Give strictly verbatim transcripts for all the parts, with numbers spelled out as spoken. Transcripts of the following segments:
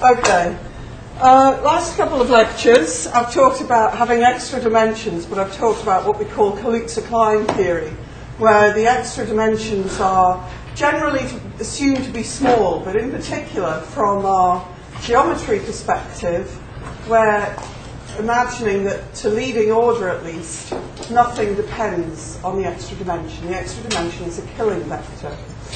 Okay. Uh, last couple of lectures, I've talked about having extra dimensions, but I've talked about what we call Kaluza-Klein theory, where the extra dimensions are generally assumed to be small, but in particular from our geometry perspective, we're imagining that to leading order at least, nothing depends on the extra dimension. The extra dimension is a killing vector.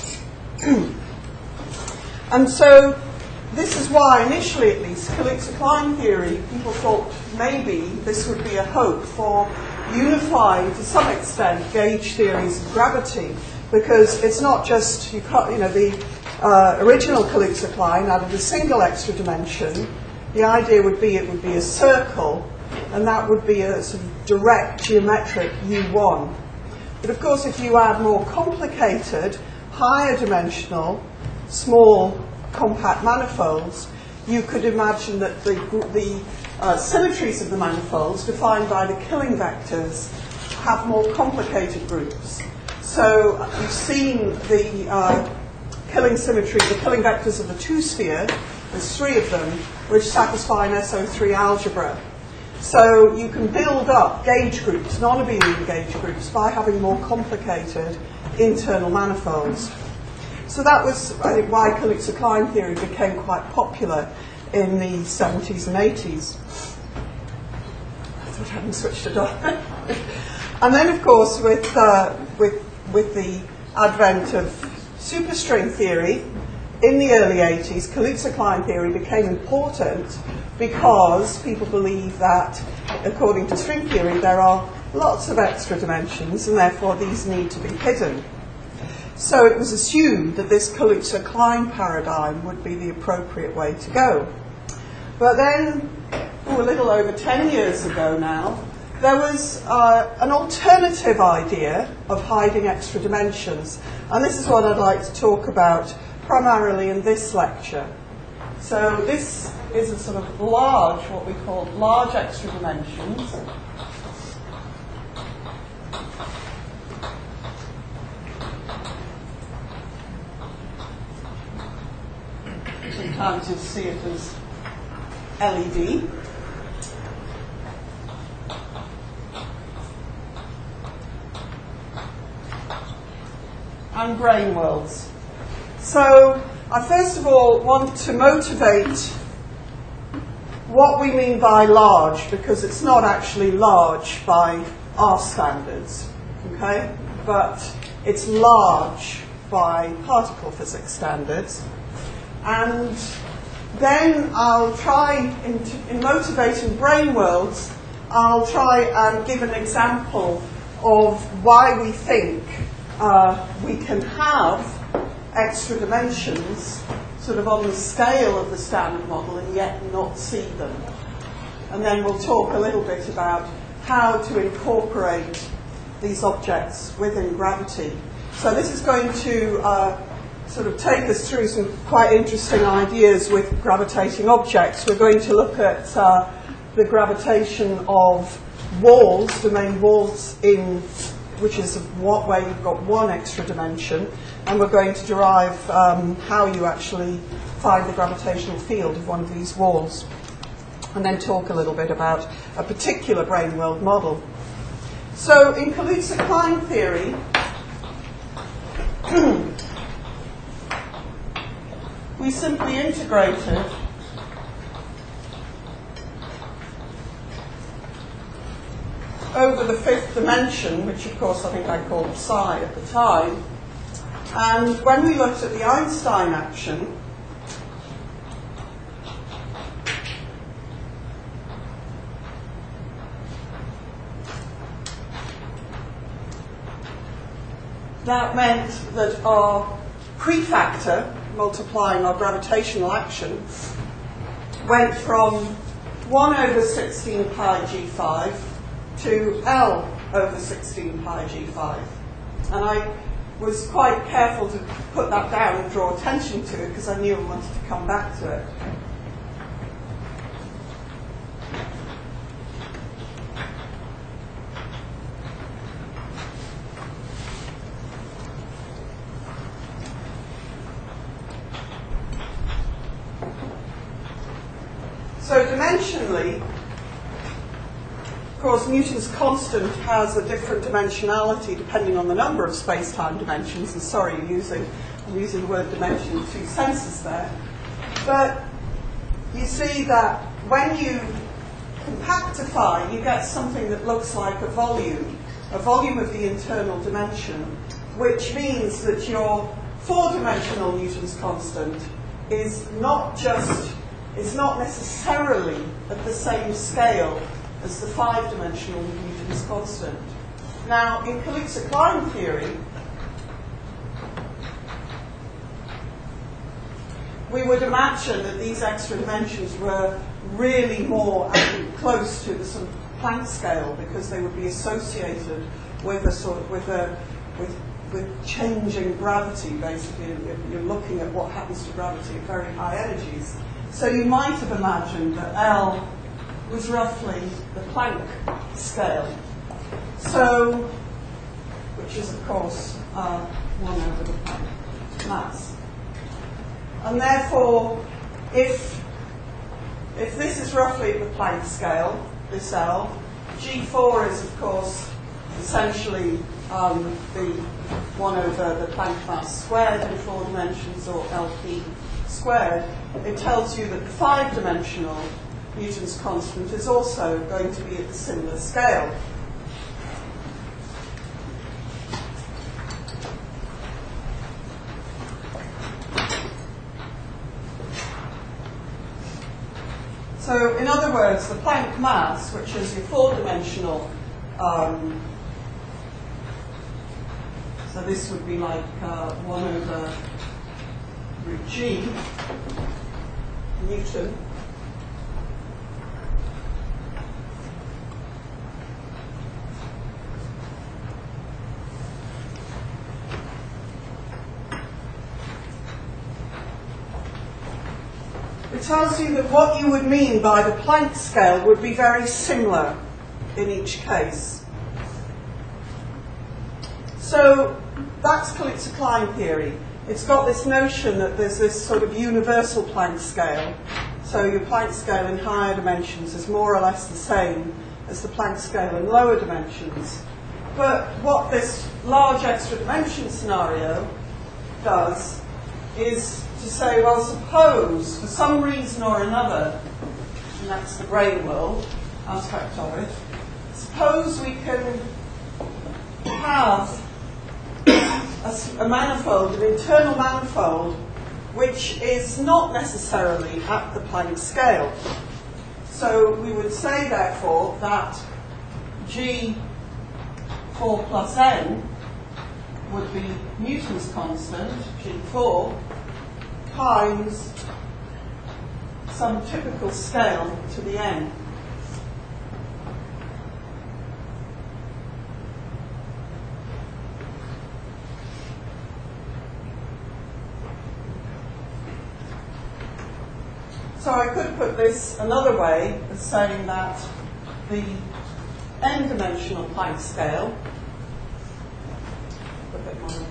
And so this is why, initially at least, Kaluza-Klein theory, people thought maybe this would be a hope for unifying, to some extent, gauge theories of gravity, because it's not just, you, can't, you know, the uh, original Kaluza-Klein added a single extra dimension. The idea would be it would be a circle, and that would be a sort of direct geometric U one. But of course, if you add more complicated, higher dimensional, small, compact manifolds, you could imagine that the, the uh, symmetries of the manifolds, defined by the killing vectors, have more complicated groups. So you've seen the uh, killing symmetry, the killing vectors of the two-sphere, there's three of them, which satisfy an S O three algebra. So you can build up gauge groups, non-abelian gauge groups, by having more complicated internal manifolds. So that was, I think, why Kaluza-Klein theory became quite popular in the seventies and eighties. I thought I hadn't switched it on. And then, of course, with, uh, with, with the advent of superstring theory in the early eighties, Kaluza-Klein theory became important because people believe that, according to string theory, there are lots of extra dimensions, and therefore these need to be hidden. So it was assumed that this Kaluza-Klein paradigm would be the appropriate way to go. But then, oh, a little over ten years ago now, there was uh, an alternative idea of hiding extra dimensions. And this is what I'd like to talk about primarily in this lecture. So this is a sort of large, what we call large extra dimensions. Sometimes you'll see it as L E D. And brane worlds. So I first of all want to motivate what we mean by large, because it's not actually large by our standards, okay? But it's large by particle physics standards. And then I'll try, in, in motivating brane worlds, I'll try and give an example of why we think uh, we can have extra dimensions sort of on the scale of the standard model and yet not see them. And then we'll talk a little bit about how to incorporate these objects within gravity. So this is going to uh, sort of take us through some quite interesting ideas with gravitating objects. We're going to look at uh, the gravitation of walls, domain walls, in which is what way you've got one extra dimension, and we're going to derive um, how you actually find the gravitational field of one of these walls, and then talk a little bit about a particular brane world model. So in Kaluza-Klein theory, we simply integrated over the fifth dimension, which of course I think I called psi at the time. And when we looked at the Einstein action, that meant that our prefactor, multiplying our gravitational action, went from one over sixteen pi g five to L over sixteen pi g five. And I was quite careful to put that down and draw attention to it because I knew I wanted to come back to it. dimensionally, of course, Newton's constant has a different dimensionality depending on the number of space-time dimensions. And sorry, I'm using, I'm using the word dimension in two senses there. But you see that when you compactify, you get something that looks like a volume, a volume of the internal dimension, which means that your four-dimensional Newton's constant is not just, is not necessarily at the same scale as the five-dimensional Newton's constant. Now, in Kaluza-Klein theory, we would imagine that these extra dimensions were really more close to the sort of Planck scale because they would be associated with a sort of with a with with changing gravity. Basically, you're looking at what happens to gravity at very high energies. So you might have imagined that L was roughly the Planck scale. So, which is of course uh, one over the Planck mass. And therefore, if if this is roughly the Planck scale, this L, G four is of course essentially um, the one over the Planck mass squared in four dimensions, or L P squared. It tells you that the five-dimensional Newton's constant is also going to be at a similar scale. So, in other words, the Planck mass, which is your four-dimensional, um, so this would be like uh, one over root g Newton. It tells you that what you would mean by the Planck scale would be very similar in each case. So that's Kaluza-Klein theory. It's got this notion that there's this sort of universal Planck scale. So your Planck scale in higher dimensions is more or less the same as the Planck scale in lower dimensions. But what this large extra dimension scenario does is to say, well, suppose, for some reason or another, and that's the brain world aspect of it, suppose we can have a, a manifold, an internal manifold, which is not necessarily at the Planck scale. So we would say, therefore, that G four plus n would be Newton's constant, G four, times some typical scale to the n. So I could put this another way as saying that the n-dimensional Planck scale, a bit more.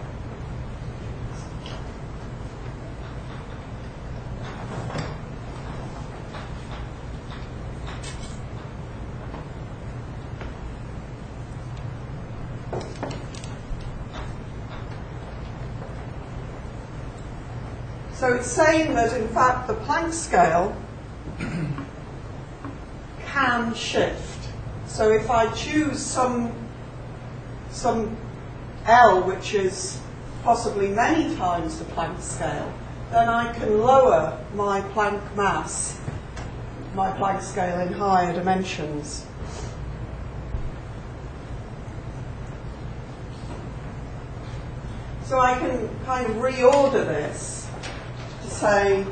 So it's saying that, in fact, the Planck scale can shift. So if I choose some, some L, which is possibly many times the Planck scale, then I can lower my Planck mass, my Planck scale in higher dimensions. So I can kind of reorder this to say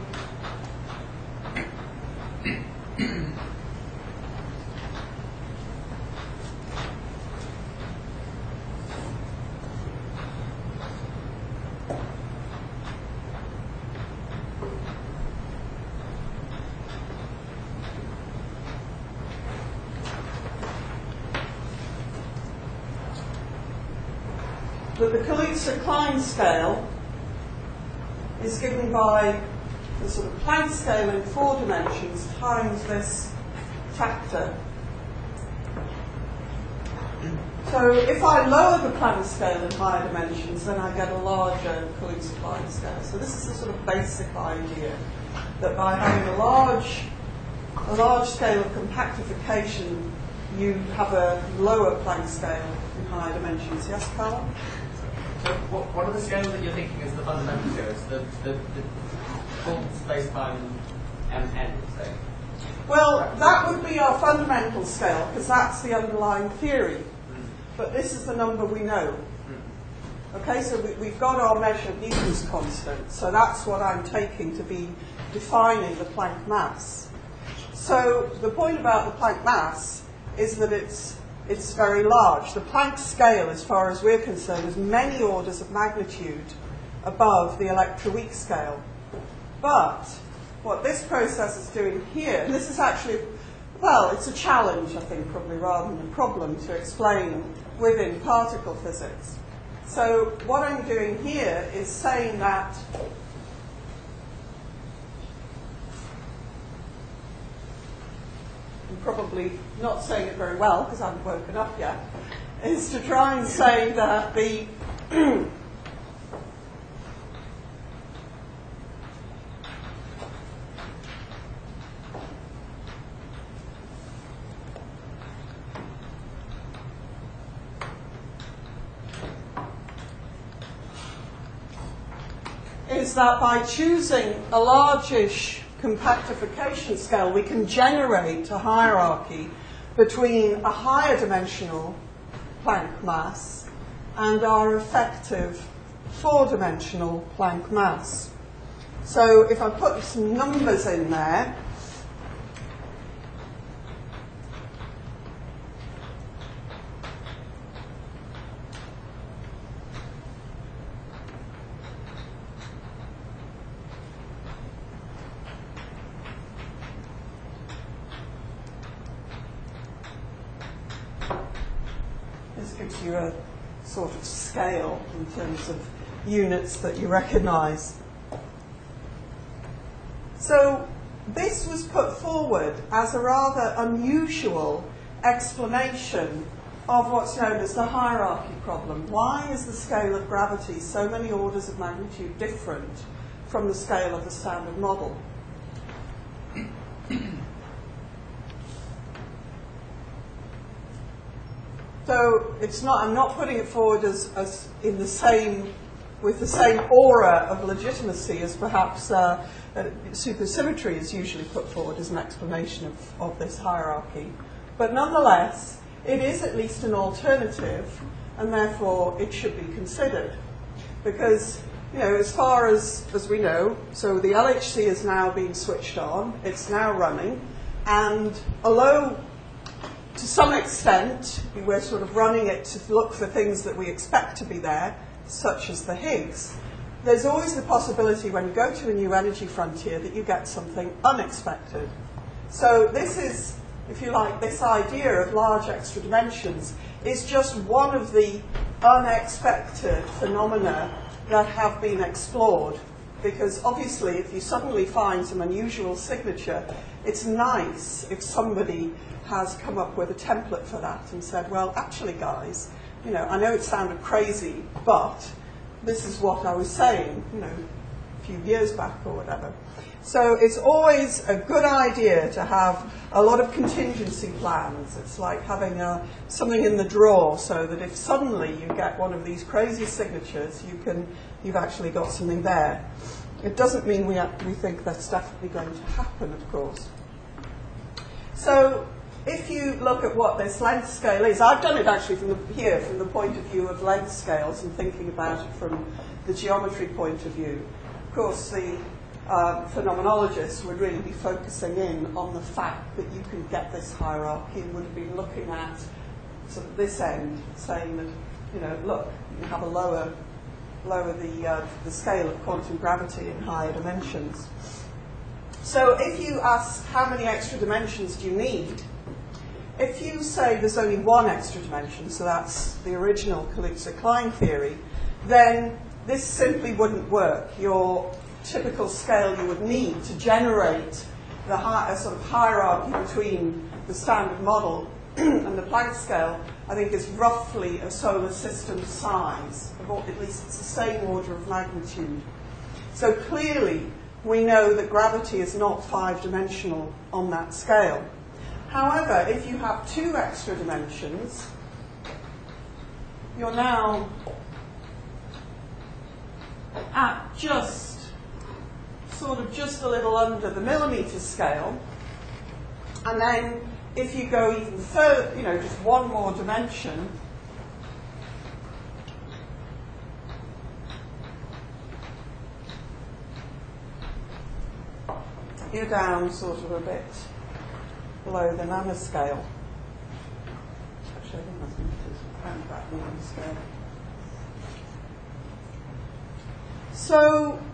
that the Kaluza-Klein scale is given by the sort of Planck scale in four dimensions times this factor. So if I lower the Planck scale in higher dimensions, then I get a larger Kaluza-Klein scale. So this is the sort of basic idea, that by having a large, a large scale of compactification, you have a lower Planck scale in higher dimensions. Yes, Carl? So what, what are the scales that you're thinking is the fundamental scales? The, the, the full space-time M N, say? Well, that would be our fundamental scale, because that's the underlying theory. But this is the number we know. Okay, so we, we've got our measure of Newton's constant, so that's what I'm taking to be defining the Planck mass. So the point about the Planck mass is that it's, it's very large. The Planck scale, as far as we're concerned, is many orders of magnitude above the electroweak scale. But what this process is doing here, and this is actually, well, it's a challenge, I think, probably, rather than a problem to explain within particle physics. So what I'm doing here is saying that I'm probably not saying it very well because I haven't woken up yet, is to try and say that the is that by choosing a largish compactification scale, we can generate a hierarchy between a higher dimensional Planck mass and our effective four-dimensional Planck mass. So if I put some numbers in there, gives you a sort of scale in terms of units that you recognize. So this was put forward as a rather unusual explanation of what's known as the hierarchy problem. Why is the scale of gravity so many orders of magnitude different from the scale of the standard model? So it's not, I'm not putting it forward as, as in the same, with the same aura of legitimacy as perhaps uh, uh, supersymmetry is usually put forward as an explanation of, of this hierarchy. But nonetheless, it is at least an alternative, and therefore it should be considered. Because, you know, as far as, as we know, so the L H C is now being switched on, it's now running, and although to some extent, we're sort of running it to look for things that we expect to be there, such as the Higgs. There's always the possibility when you go to a new energy frontier that you get something unexpected. So this is, if you like, this idea of large extra dimensions is just one of the unexpected phenomena that have been explored. Because obviously, if you suddenly find some unusual signature, it's nice if somebody has come up with a template for that and said, well, actually, guys, you know, I know it sounded crazy, but this is what I was saying, you know, a few years back or whatever. So it's always a good idea to have a lot of contingency plans. It's like having a, something in the drawer so that if suddenly you get one of these crazy signatures, you can, you've actually got something there. It doesn't mean we, we think that's definitely going to happen, of course. So if you look at what this length scale is, I've done it actually from the, here from the point of view of length scales and thinking about it from the geometry point of view. Of course, the uh, phenomenologists would really be focusing in on the fact that you can get this hierarchy and would have been looking at sort of this end, saying that, you know, look, you have a lower, lower the, uh, the scale of quantum gravity in higher dimensions. So if you ask how many extra dimensions do you need, if you say there's only one extra dimension, so that's the original Kaluza-Klein theory, then this simply wouldn't work. Your typical scale you would need to generate the hi- a sort of hierarchy between the standard model and the Planck scale, I think is roughly a solar system size, or at least it's the same order of magnitude. So clearly, we know that gravity is not five-dimensional on that scale. However, if you have two extra dimensions, you're now at just, sort of just a little under the millimeter scale. And then if you go even further, you know, just one more dimension, you're down sort of a bit below the nanoscale. Actually, I think that's meters, around that nanoscale. So,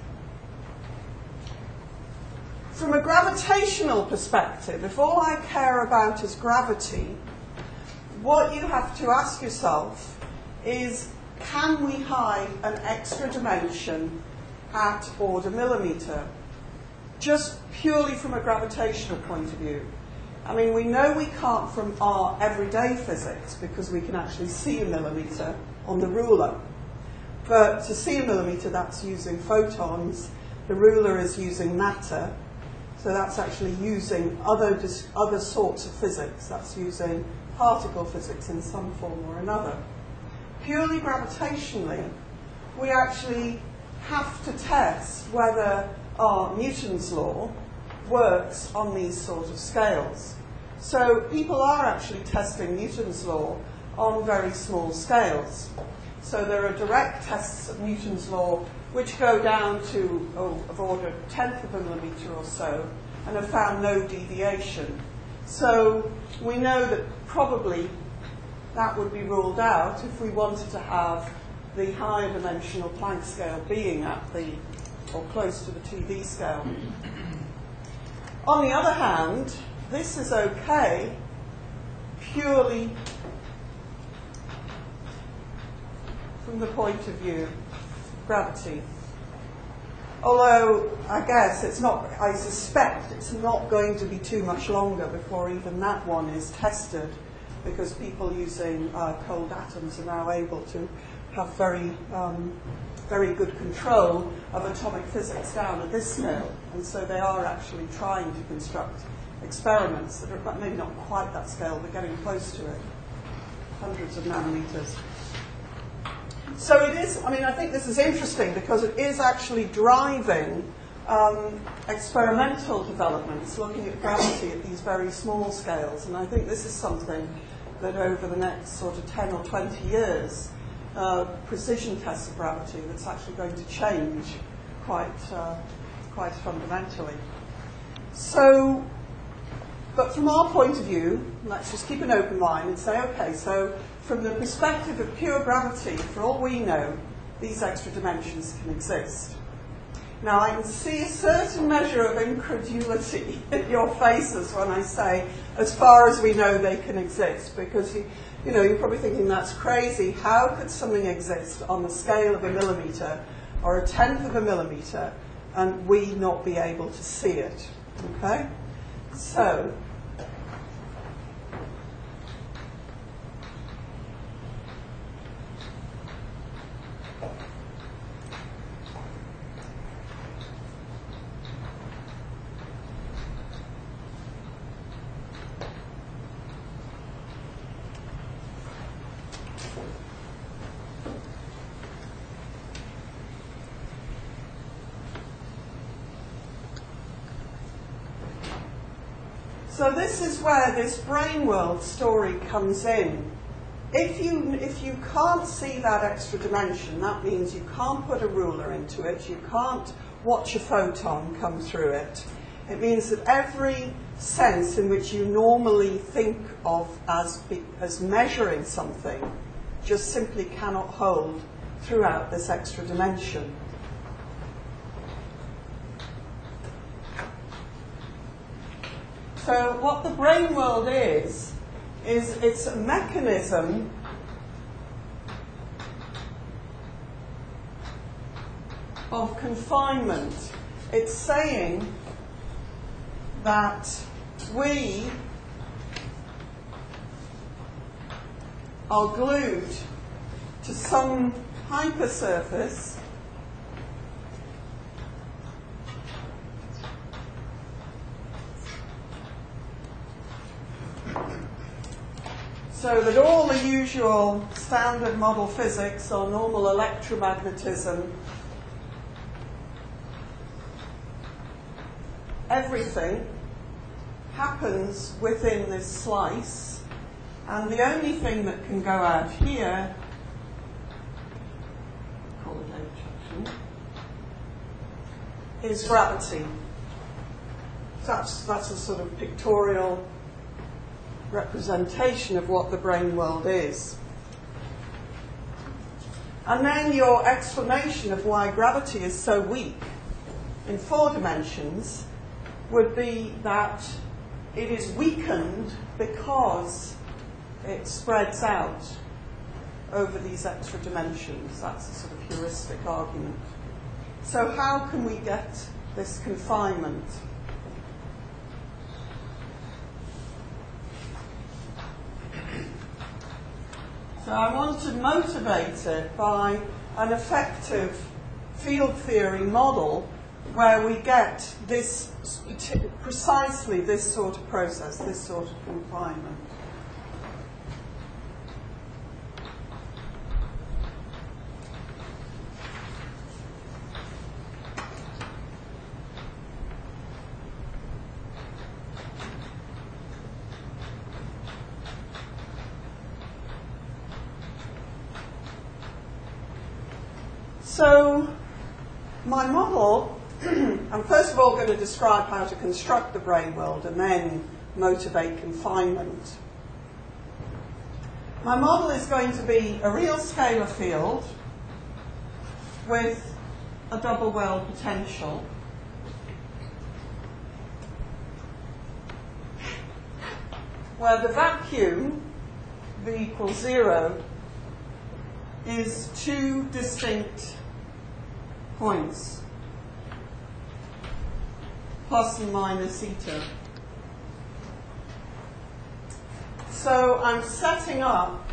from a gravitational perspective, if all I care about is gravity, what you have to ask yourself is, can we hide an extra dimension at order millimeter? Just purely from a gravitational point of view. I mean, we know we can't from our everyday physics because we can actually see a millimeter on the ruler. But to see a millimeter, that's using photons. The ruler is using matter. So that's actually using other, dis- other sorts of physics. That's using particle physics in some form or another. Purely gravitationally, we actually have to test whether our Newton's law works on these sort of scales. So people are actually testing Newton's law on very small scales. So there are direct tests of Newton's law which go down to, oh, of order tenth of a millimeter or so, and have found no deviation. So we know that probably that would be ruled out if we wanted to have the higher dimensional Planck scale being at the, or close to the T V scale. On the other hand, this is okay purely from the point of view of gravity. Although, I guess it's not, I suspect it's not going to be too much longer before even that one is tested, because people using uh, cold atoms are now able to have very, um, very good control of atomic physics down at this scale. And so they are actually trying to construct experiments that are maybe not quite that scale, but getting close to it, hundreds of nanometers. So it is, I mean, I think this is interesting because it is actually driving um, experimental developments looking at gravity at these very small scales. And I think this is something that over the next sort of ten or twenty years, uh, precision tests of gravity that's actually going to change quite, uh, quite fundamentally. So, but from our point of view, let's just keep an open mind and say, okay, so from the perspective of pure gravity, for all we know, these extra dimensions can exist. Now, I can see a certain measure of incredulity in your faces when I say, as far as we know, they can exist, because you, you know, you're probably thinking that's crazy. How could something exist on the scale of a millimeter or a tenth of a millimeter and we not be able to see it? Okay? So, So this is where this brain world story comes in. If you, if you can't see that extra dimension, that means you can't put a ruler into it, you can't watch a photon come through it. It means that every sense in which you normally think of as, be, as measuring something just simply cannot hold throughout this extra dimension. So what the brain world is, is it's a mechanism of confinement. It's saying that we are glued to some hypersurface so that all the usual standard model physics or normal electromagnetism, everything happens within this slice, and the only thing that can go out here, call it H actually, is gravity. That's, that's a sort of pictorial representation of what the brain world is. And then your explanation of why gravity is so weak in four dimensions would be that it is weakened because it spreads out over these extra dimensions. That's a sort of heuristic argument. So how can we get this confinement? So I want to motivate it by an effective field theory model where we get this, precisely this sort of process, this sort of confinement. So my model, I'm first of all going to describe how to construct the brain world and then motivate confinement. My model is going to be a real scalar field with a double well potential. Where the vacuum, V equals zero, is two distinct points, plus and minus eta. So I'm setting up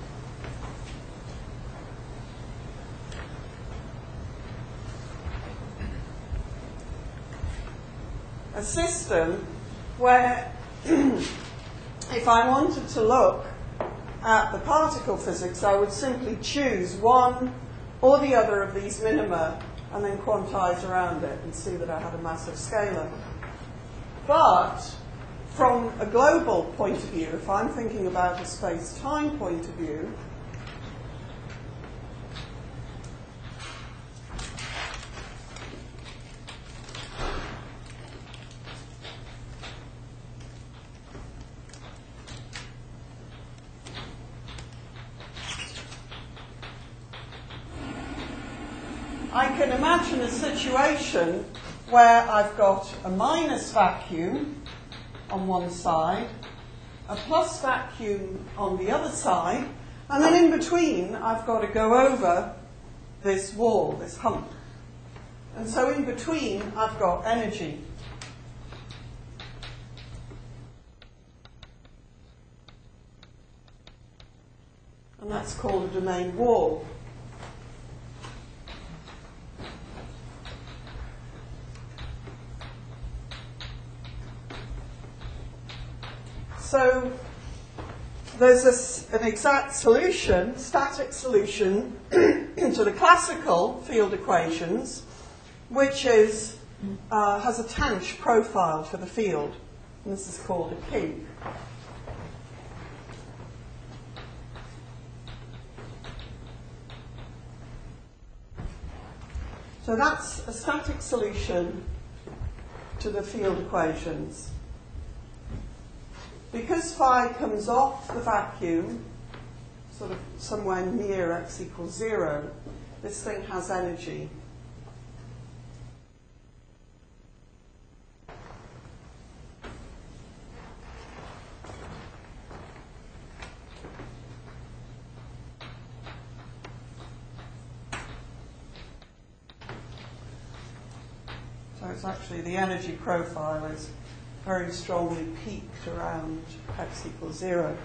a system where if I wanted to look at the particle physics, I would simply choose one or the other of these minima and then quantize around it and see that I had a massive scalar. But from a global point of view, if I'm thinking about a space-time point of view, I can imagine a situation where I've got a minus vacuum on one side, a plus vacuum on the other side, and then in between I've got to go over this wall, this hump. And so in between I've got energy. And that's called a domain wall. So there's a, an exact solution, static solution, to the classical field equations, which is, uh, has a tangent profile for the field. And this is called a kink. So that's a static solution to the field equations. Because phi comes off the vacuum, sort of somewhere near x equals zero, this thing has energy. whereas actually the energy profile is very strongly peaked around x equals zero.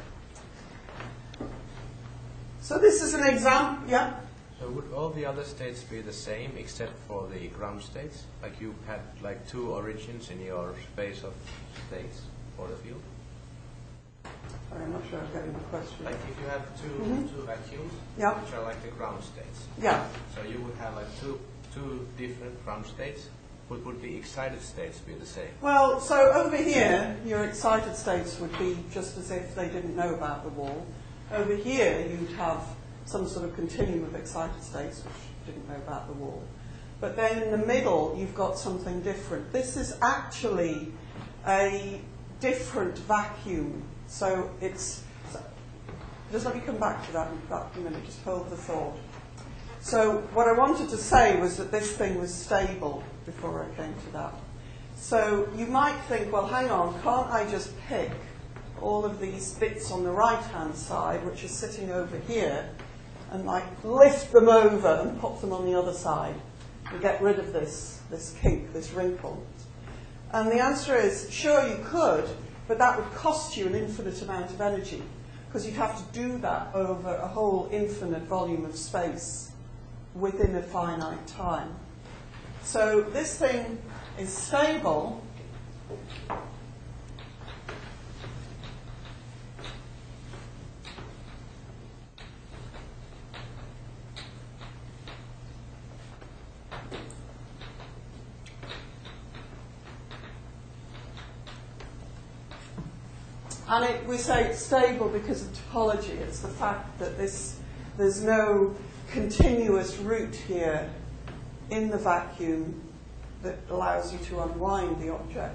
So this is an example, yeah? So would all the other states be the same except for the ground states? Like you had like two origins in your space of states for the field? Sorry, I'm not sure I'm getting the question. Like if you have two, Mhm. two vacuums, Yeah. which are like the ground states. Yeah. So you would have like two, two different ground states. Would, would the excited states be the same? Well, so over here, your excited states would be just as if they didn't know about the wall. Over here, you'd have some sort of continuum of excited states which didn't know about the wall. But then in the middle, you've got something different. This is actually a different vacuum. So it's, so just let me come back to that in that a minute, just hold the thought. So what I wanted to say was that this thing was stable before I came to that. So you might think, well, hang on, can't I just pick all of these bits on the right-hand side, which are sitting over here, and like lift them over and pop them on the other side and get rid of this, this kink, this wrinkle? And the answer is, sure you could, but that would cost you an infinite amount of energy, because you'd have to do that over a whole infinite volume of space within a finite time. So this thing is stable. And it, we say it's stable because of topology. It's the fact that this, there's no continuous route here in the vacuum that allows you to unwind the object.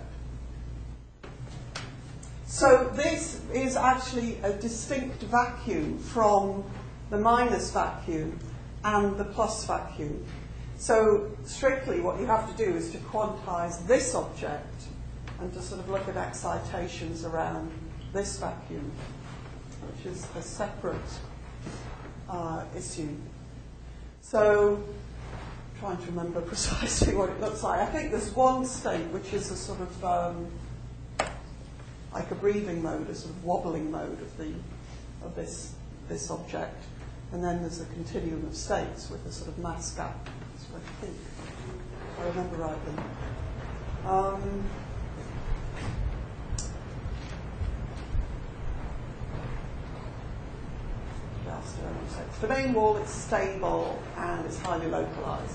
So this is actually a distinct vacuum from the minus vacuum and the plus vacuum. So strictly what you have to do is to quantize this object and to sort of look at excitations around this vacuum, which is a separate uh, issue. So, I'm trying to remember precisely what it looks like. I think there's one state which is a sort of um, like a breathing mode, a sort of wobbling mode of the of this this object, and then there's a continuum of states with a sort of mass gap. That's what I think, if I remember rightly. Um, For the main wall, it's stable and it's highly localized.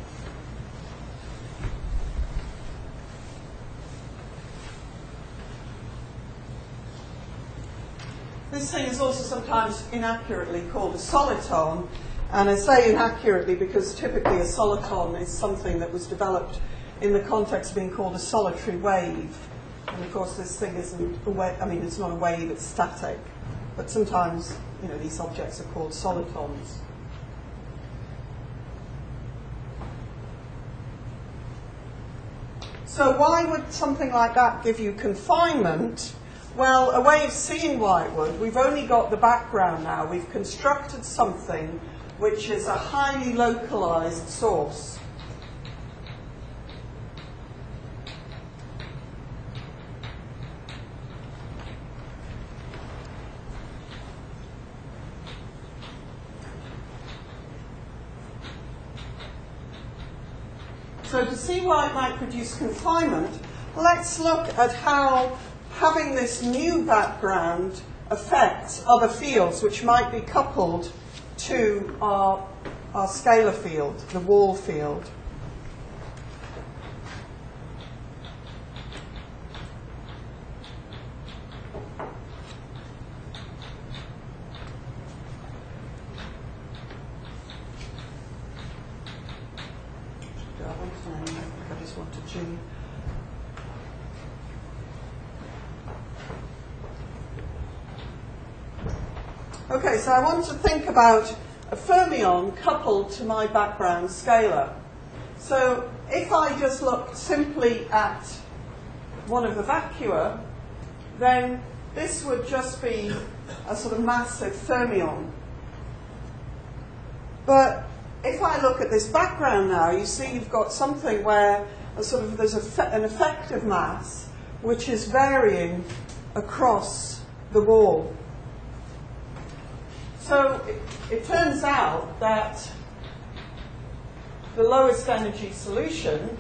This thing is also sometimes inaccurately called a soliton, and I say inaccurately because typically a soliton is something that was developed in the context of being called a solitary wave. And of course, this thing isn't a wave. I mean, it's not a wave; it's static. But sometimes, you know, these objects are called solitons. So why would something like that give you confinement? Well, a way of seeing why it would, we've only got the background now. We've constructed something which is a highly localized source. So to see why it might produce confinement, let's look at how having this new background affects other fields which might be coupled to our, our scalar field, the wall field. I just want to G. Okay, so I want to think about a fermion coupled to my background scalar. So if I just look simply at one of the vacua, then this would just be a sort of massive fermion. But if I look at this background now, you see you've got something where a sort of, there's a fe an effective mass which is varying across the wall. So it, it turns out that the lowest energy solution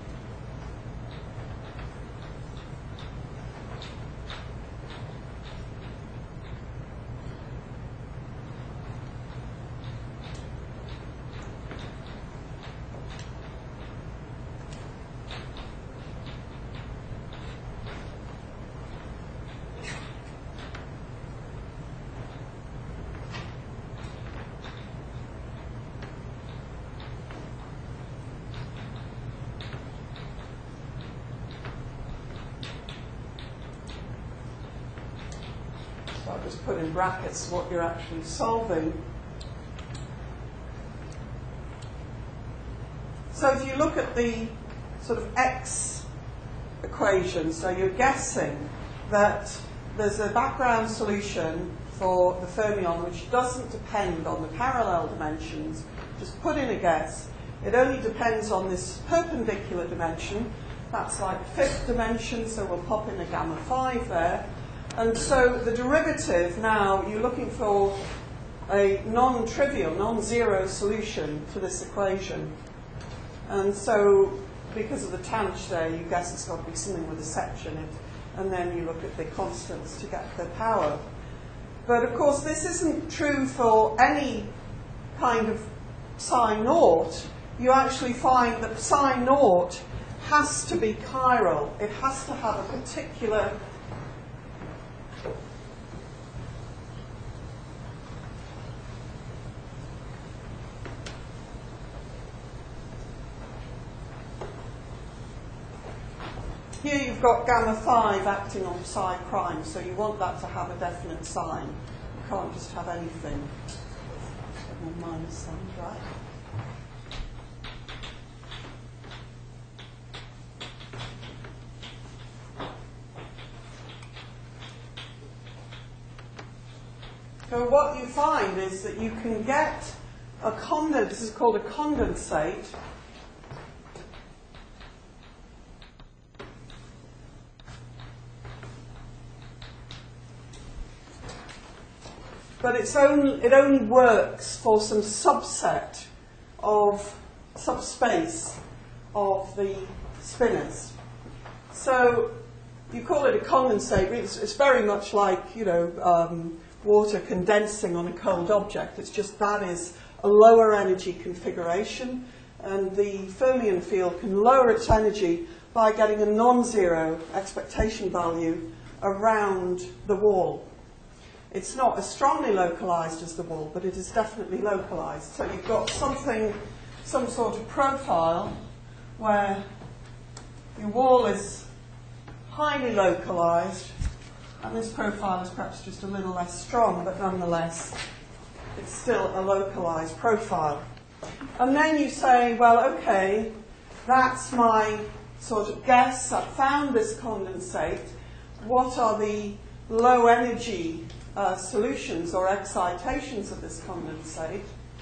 I'll just put in brackets what you're actually solving. So if you look at the sort of X equation, so you're guessing that there's a background solution for the fermion which doesn't depend on the parallel dimensions. Just put in a guess. It only depends on this perpendicular dimension. That's like fifth dimension, so we'll pop in a gamma five there. And so the derivative now, you're looking for a non-trivial, non-zero solution to this equation. And so because of the tangent there, you guess it's got to be something with a set in it. And then you look at the constants to get the power. But of course, this isn't true for any kind of psi naught. You actually find that psi naught has to be chiral. It has to have a particular Here you've got gamma five acting on psi prime, so you want that to have a definite sign. You can't just have anything. Or minus sign, right? So what you find is that you can get a condensate, this is called a condensate, but it's only, it only works for some subset of subspace of the spinors. So you call it a condensate. It's, it's very much like, you know, um, water condensing on a cold object. It's just that is a lower energy configuration, and the fermion field can lower its energy by getting a non-zero expectation value around the wall. It's not as strongly localized as the wall, but it is definitely localized. So you've got something, some sort of profile where your wall is highly localized, and this profile is perhaps just a little less strong, but nonetheless, it's still a localized profile. And then you say, well, okay, that's my sort of guess. I've found this condensate. What are the low energy Uh, solutions or excitations of this condensate?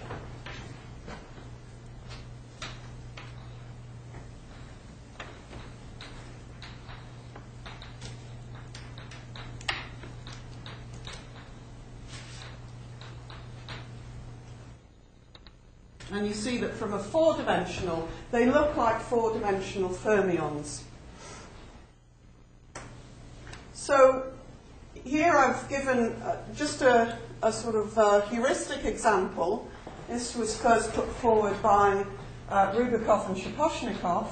And you see that from a four-dimensional, they look like four-dimensional fermions. So here I've given uh, just a, a sort of uh, heuristic example. This was first put forward by uh, Rubikov and Shaposhnikov.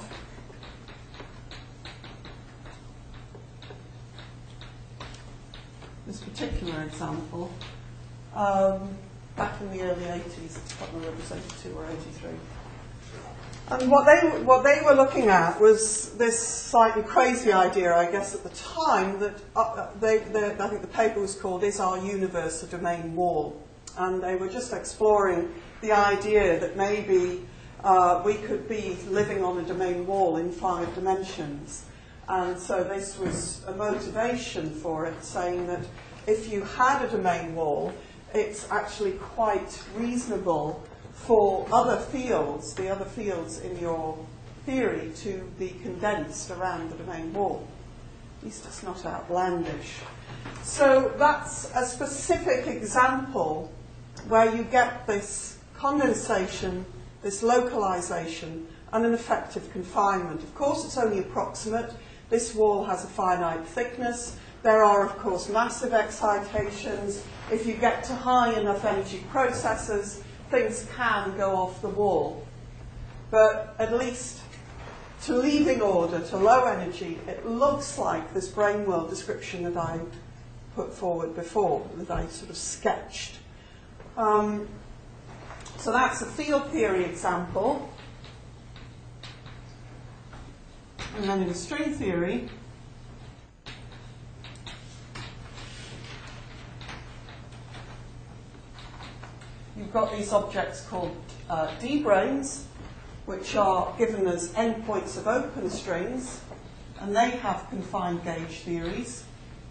This particular example, um, back in the early eighties, I can't remember if it was eighty-two or eighty-three. And what they, what they were looking at was this slightly crazy idea, I guess, at the time, that uh, they, they, I think the paper was called Is Our Universe a Domain Wall? And they were just exploring the idea that maybe uh, we could be living on a domain wall in five dimensions. And so this was a motivation for it, saying that if you had a domain wall, it's actually quite reasonable for other fields, the other fields in your theory to be condensed around the domain wall. At least it's not outlandish. So that's a specific example where you get this condensation, this localization, and an effective confinement. Of course, it's only approximate. This wall has a finite thickness. There are, of course, massive excitations. If you get to high enough energy processes, things can go off the wall. But at least to leaving order, to low energy, it looks like this brain world description that I put forward before, that I sort of sketched. Um, so that's a field theory example. And then in string theory, you've got these objects called uh, D-branes, which are given as endpoints of open strings, and they have confined gauge theories.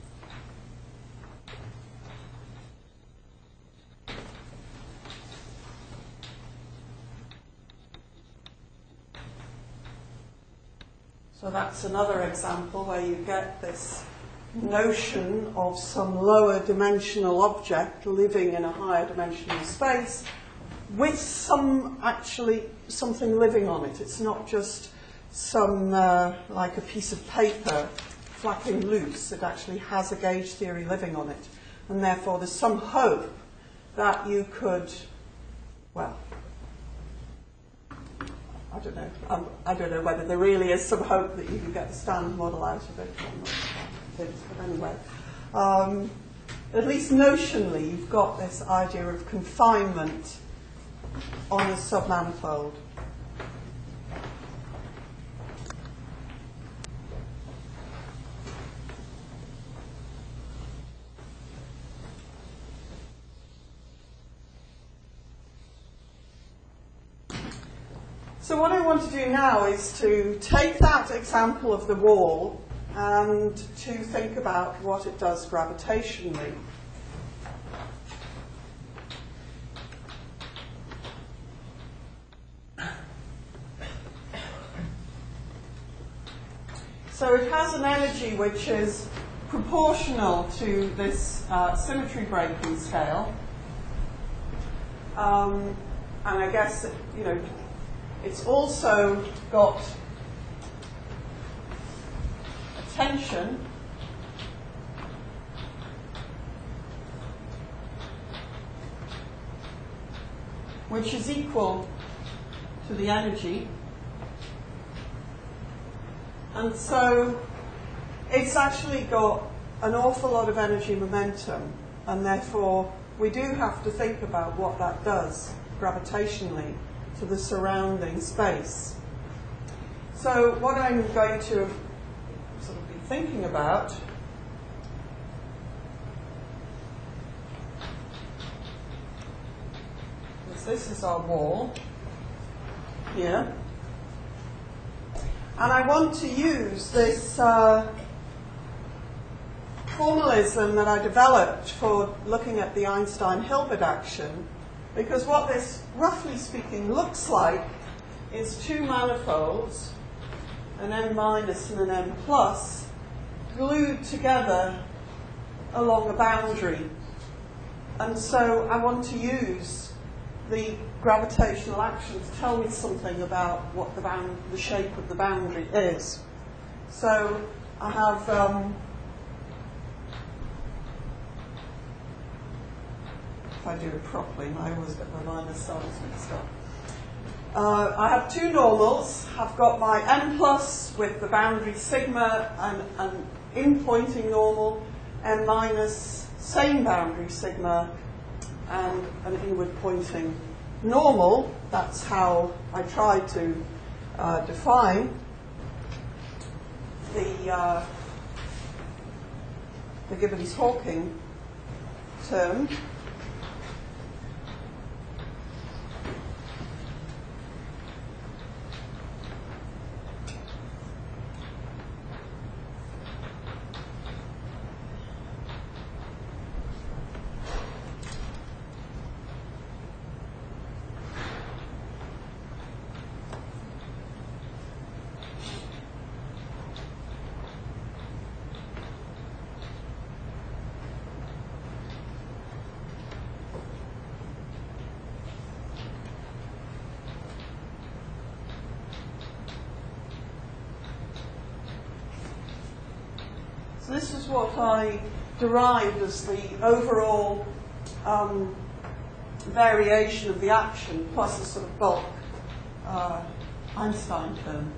So that's another example where you get this notion of some lower dimensional object living in a higher dimensional space with some actually something living on it. It's not just some uh, like a piece of paper flapping loose. It actually has a gauge theory living on it, and therefore there's some hope that you could, well, I don't know. Um, I don't know whether there really is some hope that you can get the standard model out of it. I'm not convinced, but anyway, um, at least notionally, you've got this idea of confinement on a submanifold. So what I want to do now is to take that example of the wall and to think about what it does gravitationally. So it has an energy which is proportional to this uh, symmetry breaking scale. Um, and I guess, it, you know, it's also got a tension which is equal to the energy. And so it's actually got an awful lot of energy momentum, and therefore we do have to think about what that does gravitationally to the surrounding space. So what I'm going to sort of be thinking about is this is our wall here. And I want to use this uh, formalism that I developed for looking at the Einstein-Hilbert action, because what this, roughly speaking, looks like is two manifolds, an n minus and an n plus, glued together along a boundary. And so I want to use the gravitational action to tell me something about what the, bound, the shape of the boundary is. So I have um, if I do it properly, I always get my minus signs mixed up. Uh, I have two normals. I've got my n plus with the boundary sigma and an in-pointing normal, n minus, same boundary sigma, and an inward pointing normal. That's how I try to uh, define the, uh, the Gibbons-Hawking term. So this is what I derived as the overall um, variation of the action plus a sort of bulk uh, Einstein term.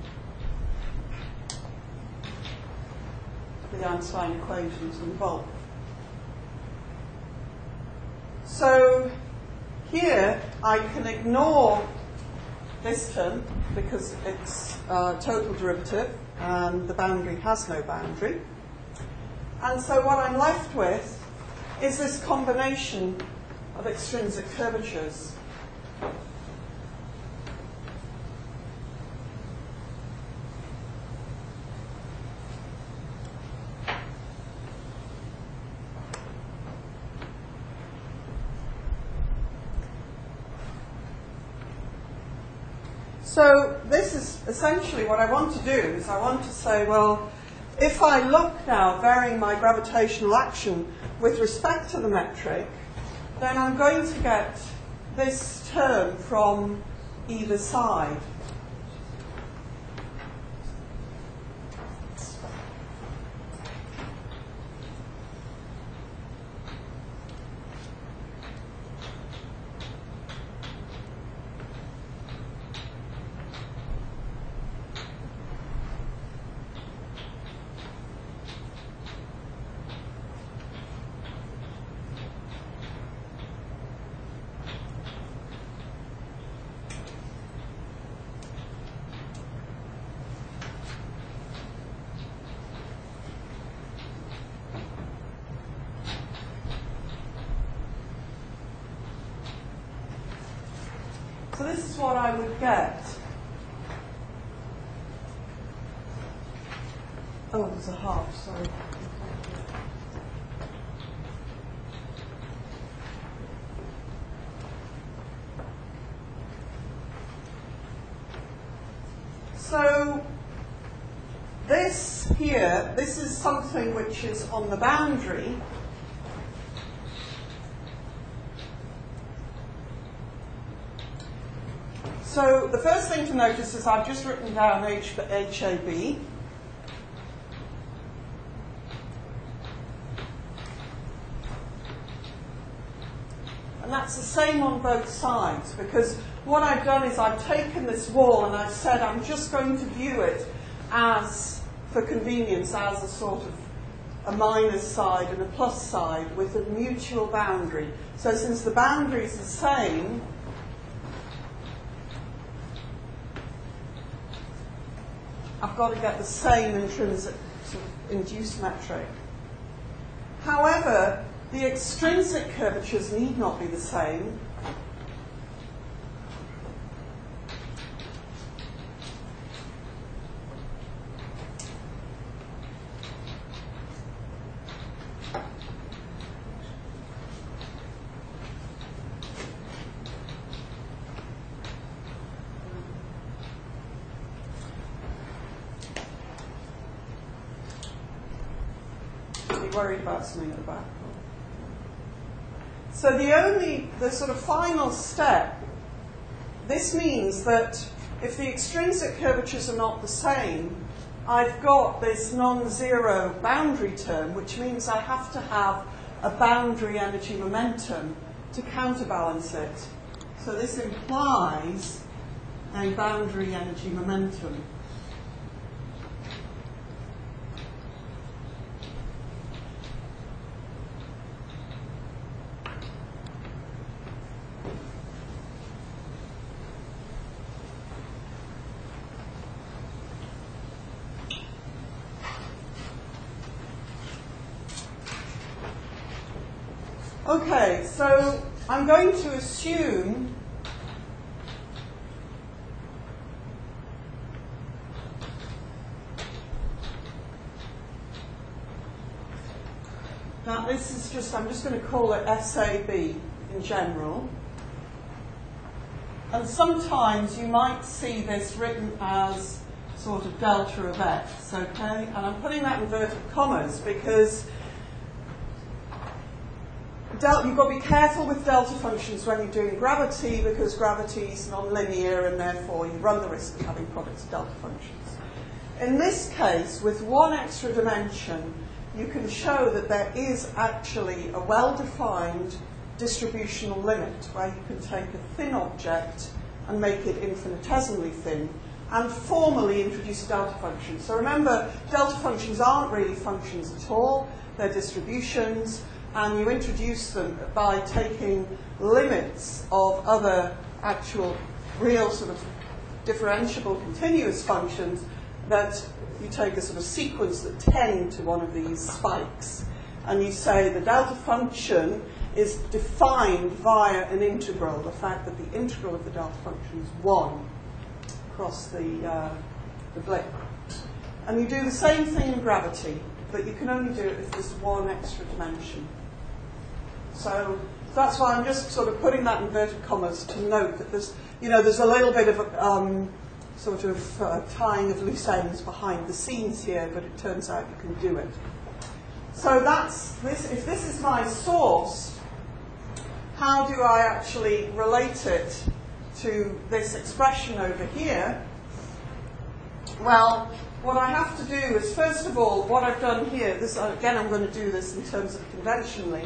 The Einstein equations and bulk. So here I can ignore this term because it's uh, total derivative and the boundary has no boundary. And so what I'm left with is this combination of extrinsic curvatures. So this is essentially what I want to do, is I want to say, well, if I look now, varying my gravitational action with respect to the metric, then I'm going to get this term from either side. So this is what I would get. Oh, there's a half, sorry. So this here, this is something which is on the boundary. So the first thing to notice is I've just written down H for H A B. And that's the same on both sides, because what I've done is I've taken this wall and I've said I'm just going to view it as, for convenience, as a sort of a minus side and a plus side with a mutual boundary. So since the boundary is the same, I've got to get the same intrinsic sort of induced metric. However, the extrinsic curvatures need not be the same. Worried about something at the back. So the only, the sort of final step, this means that if the extrinsic curvatures are not the same, I've got this non-zero boundary term, which means I have to have a boundary energy momentum to counterbalance it. So this implies a boundary energy momentum. Okay, so I'm going to assume now this is just, I'm just going to call it S A B in general. And sometimes you might see this written as sort of delta of x, okay? And I'm putting that in inverted commas because Del you've got to be careful with delta functions when you're doing gravity, because gravity is non-linear and therefore you run the risk of having products of delta functions. In this case, with one extra dimension, you can show that there is actually a well-defined distributional limit where you can take a thin object and make it infinitesimally thin and formally introduce a delta function. So remember, delta functions aren't really functions at all, they're distributions, and you introduce them by taking limits of other actual real sort of differentiable continuous functions that you take a sort of sequence that tend to one of these spikes, and you say the delta function is defined via an integral, the fact that the integral of the delta function is one across the, uh, the blip. And you do the same thing in gravity, but you can only do it if there's one extra dimension. So that's why I'm just sort of putting that in inverted commas to note that there's, you know, there's a little bit of a, um, sort of uh, tying of loose ends behind the scenes here, but it turns out you can do it. So that's this. If this is my source, how do I actually relate it to this expression over here? Well, what I have to do is, first of all, what I've done here, this again I'm going to do this in terms of conventionally.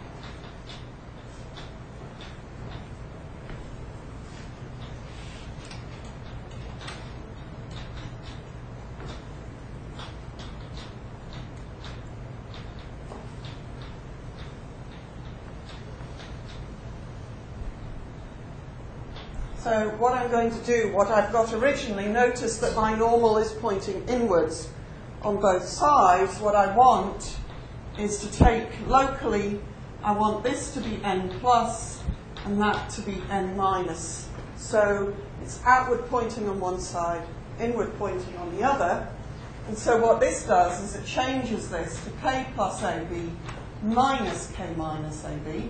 So what I'm going to do, what I've got originally, notice that my normal is pointing inwards on both sides. What I want is to take locally, I want this to be n plus and that to be n minus. So it's outward pointing on one side, inward pointing on the other. And so what this does is it changes this to k plus ab minus k minus ab.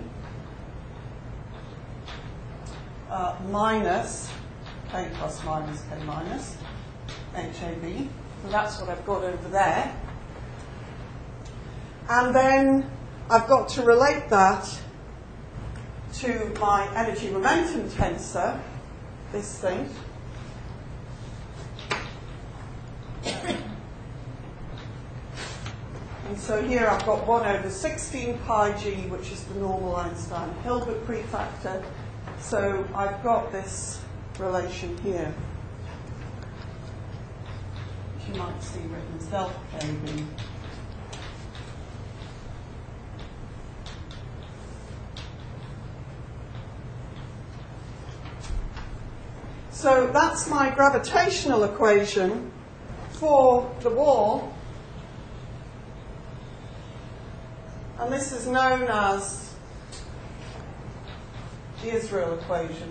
Uh, minus k plus minus k minus H A B. So that's what I've got over there. And then I've got to relate that to my energy momentum tensor, this thing. And so here I've got one over sixteen pi g, which is the normal Einstein-Hilbert prefactor. So I've got this relation here, which you might see written as delta K B. So that's my gravitational equation for the wall. And this is known as the Israel equation.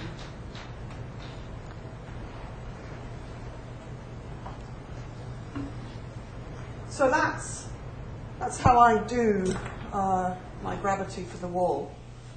So that's, that's how I do uh, my gravity for the wall.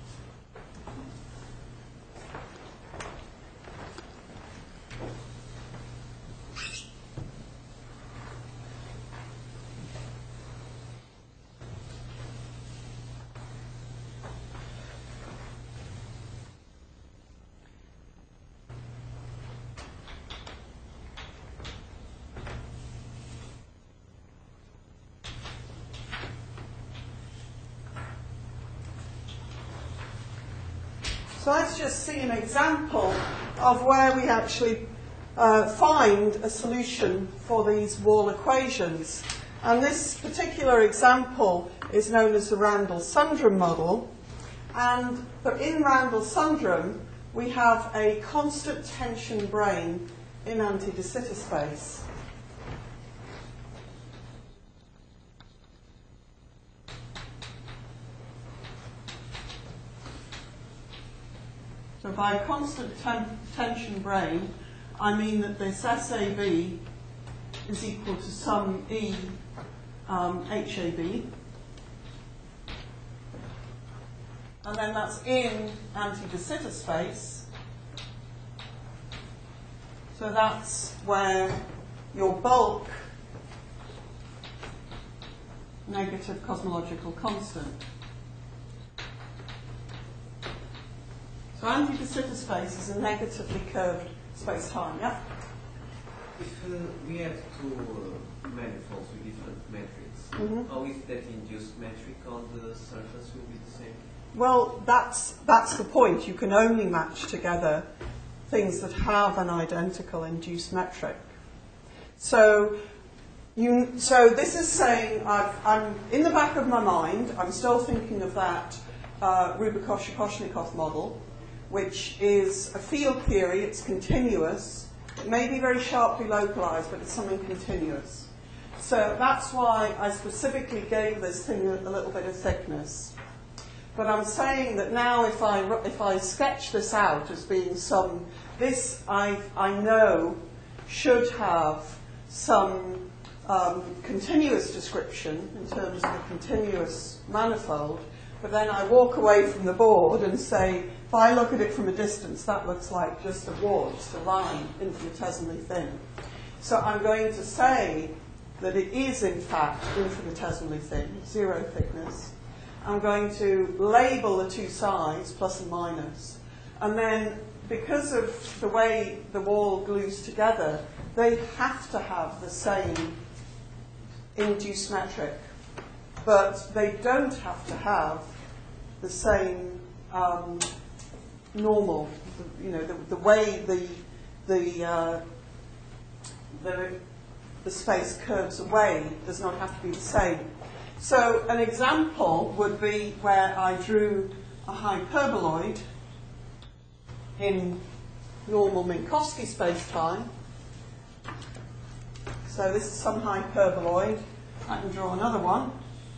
So let's just see an example of where we actually uh, find a solution for these wall equations. And this particular example is known as the Randall-Sundrum model. And but in Randall-Sundrum, we have a constant tension brane in anti-de Sitter space. So by constant ten tension brane, I mean that this S A B is equal to some E um, H A B. And then that's in anti-de Sitter space. So that's where your bulk negative cosmological constant. So anti-de Sitter space is a negatively curved space-time, yeah? if uh, we have two uh, manifolds with different metrics, Mm-hmm. how is that induced metric on the surface will be the same? Well, that's, that's the point. You can only match together things that have an identical induced metric. So, you, so this is saying, I've, I'm in the back of my mind, I'm still thinking of that uh, Rubikov-Shikoshnikov model, which is a field theory, it's continuous. It may be very sharply localized, but it's something continuous. So that's why I specifically gave this thing a, a little bit of thickness. But I'm saying that now if I, if I sketch this out as being some, this I, I know should have some um, continuous description in terms of a continuous manifold, but then I walk away from the board and say, if I look at it from a distance, that looks like just a wall, just a line, infinitesimally thin. So I'm going to say that it is in fact infinitesimally thin, zero thickness. I'm going to label the two sides, plus and minus, and then because of the way the wall glues together, they have to have the same induced metric, but they don't have to have the same um, normal, you know, the, the way the, the, uh, the, the space curves away does not have to be the same. So an example would be where I drew a hyperboloid in normal Minkowski space-time. So this is some hyperboloid. I can draw another one.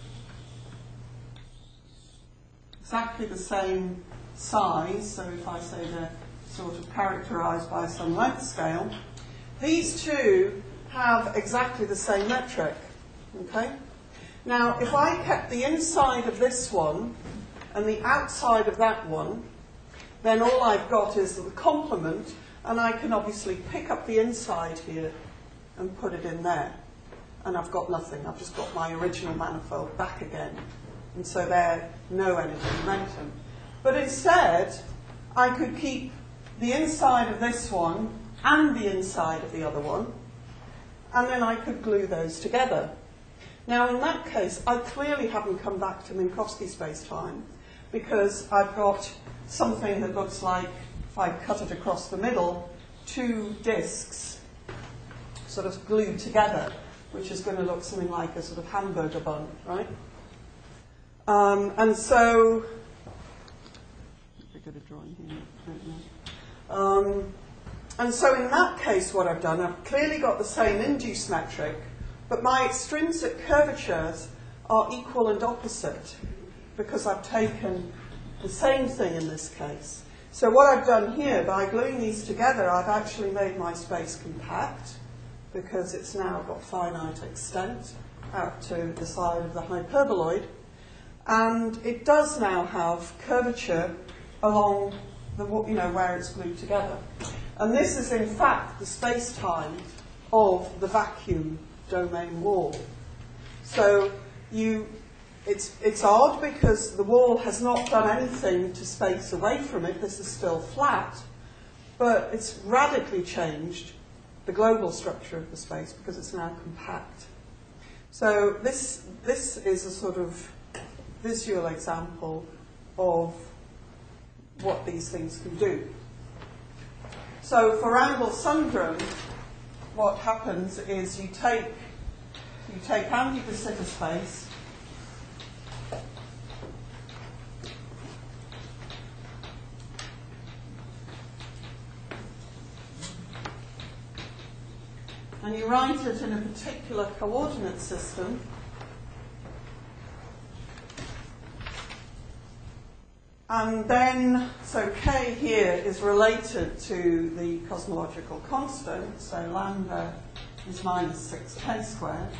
Exactly the same size, so if I say they're sort of characterized by some length scale, these two have exactly the same metric. Okay? Now, if I kept the inside of this one and the outside of that one, then all I've got is the complement, and I can obviously pick up the inside here and put it in there. And I've got nothing. I've just got my original manifold back again. And so there, no energy momentum. But instead, I could keep the inside of this one and the inside of the other one, and then I could glue those together. Now, in that case, I clearly haven't come back to Minkowski space-time, because I've got something that looks like, if I cut it across the middle, two disks sort of glued together, which is going to look something like a sort of hamburger bun, right? Um, and so, I got a drawing here, I don't know. Um, and so in that case, what I've done, I've clearly got the same induced metric, but my extrinsic curvatures are equal and opposite, because I've taken the same thing in this case. So what I've done here, by gluing these together, I've actually made my space compact, because it's now got finite extent out to the side of the hyperboloid. And it does now have curvature along the, you know, where it's glued together. And this is in fact the space-time of the vacuum domain wall. So you, it's, it's odd because the wall has not done anything to space away from it. This is still flat, but it's radically changed the global structure of the space because it's now compact. So this, this is a sort of visual example of what these things can do. So for Ramble-Sundrum, what happens is you take you take Andy de Sitter space, and you write it in a particular coordinate system. And then, so K here is related to the cosmological constant, so lambda is minus six K squared.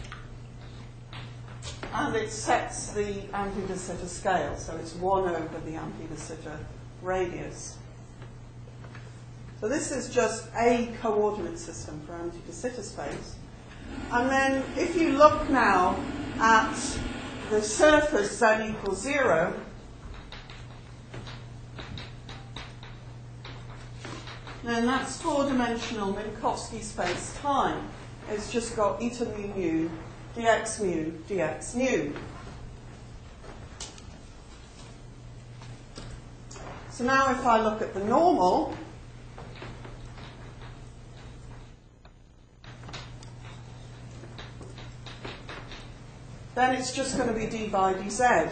And it sets the Andy de Sitter scale, so it's one over the Andy de Sitter radius. So this is just a coordinate system for Andy de Sitter space. And then if you look now at the surface z equals zero, then that's four-dimensional Minkowski space-time. It's just got eta mu nu, dx mu, dx nu. So now if I look at the normal, then it's just going to be d by dz.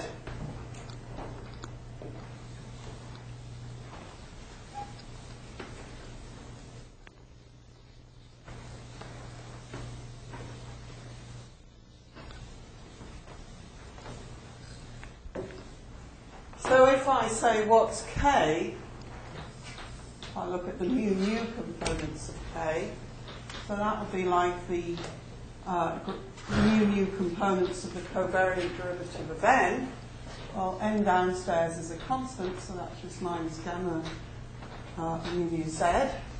So if I say what's k, I look at the mu nu components of k, so that would be like the uh, mu nu components of the covariant derivative of n. Well, n downstairs is a constant, so that's just minus gamma uh, mu nu z.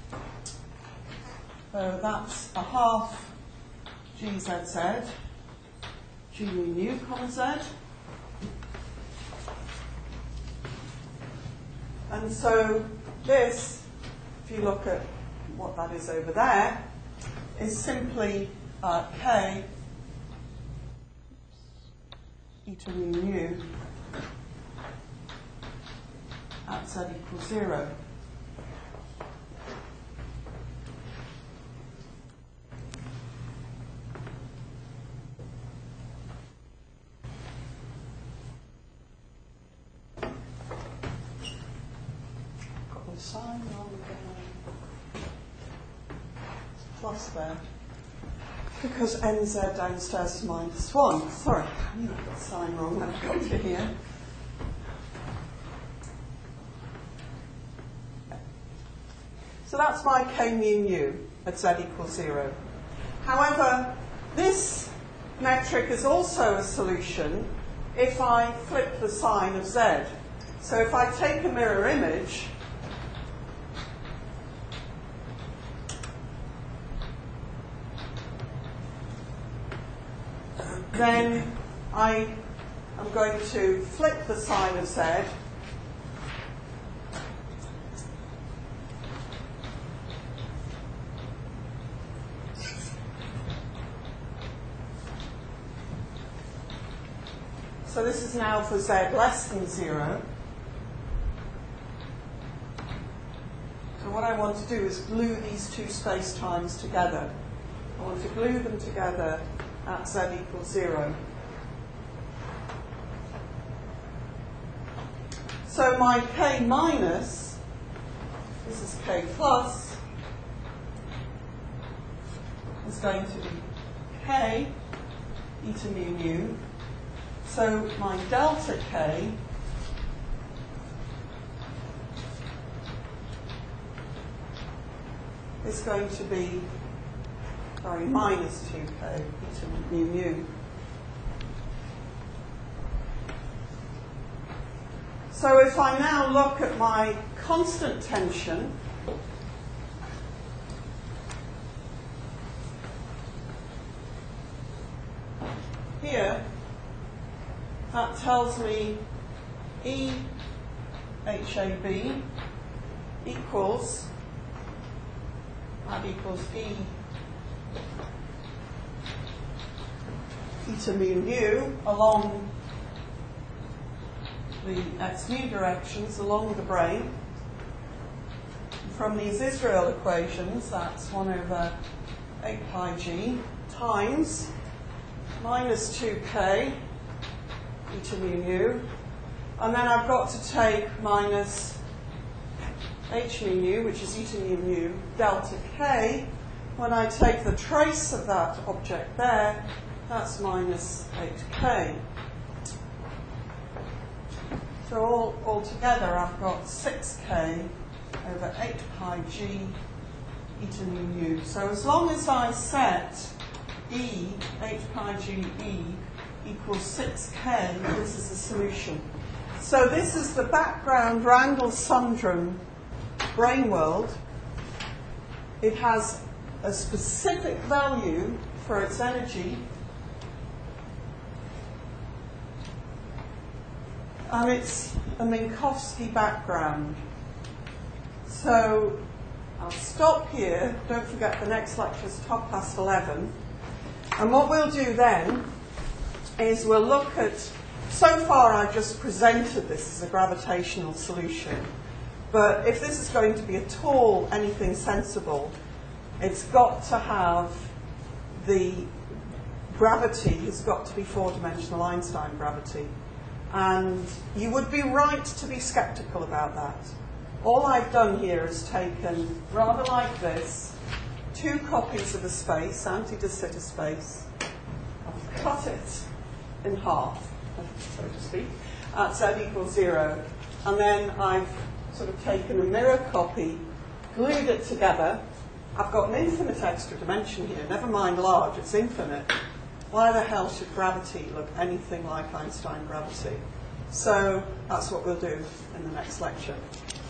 So that's a half gzz, g mu nu comma z. And so this, if you look at what that is over there, is simply uh, k eta mu nu at z equals zero. Sign wrong again. Plus there. Because nz downstairs is minus one. Sorry, I knew I got the sign wrong when I got to here. So that's my k mu nu at z equals zero. However, this metric is also a solution if I flip the sign of z. So if I take a mirror image, then I am going to flip the sign of z. So this is now for z less than zero. So what I want to do is glue these two space-times together. I want to glue them together at z equals zero. So my k minus, this is k plus, is going to be k eta mu nu. So my delta k is going to be sorry, minus two k eta mu nu. So if I now look at my constant tension, here, that tells me E H A B equals, that equals E eta mu nu along the x mu directions along the brane. From these Israel equations, that's one over eight pi g times minus two k eta mu nu, and then I've got to take minus h mu nu, which is eta mu nu delta k. When I take the trace of that object there, that's minus eight k. So all, all together I've got six k over eight pi g eta mu nu. So as long as I set E, eight pi g E, equals six k, this is the solution. So this is the background Randall-Sundrum brane world. It has a specific value for its energy, and it's a Minkowski background. So I'll stop here. Don't forget the next lecture is half past eleven. And what we'll do then is we'll look at, so far I've just presented this as a gravitational solution, but if this is going to be at all anything sensible, it's got to have the gravity has got to be four-dimensional Einstein gravity. And you would be right to be sceptical about that. All I've done here is taken, rather like this, two copies of a space, anti-de Sitter space. I've cut it in half, so to speak, at z equals zero. And then I've sort of taken a mirror copy, glued it together. I've got an infinite extra dimension here, never mind large, it's infinite. Why the hell should gravity look anything like Einstein gravity? So that's what we'll do in the next lecture.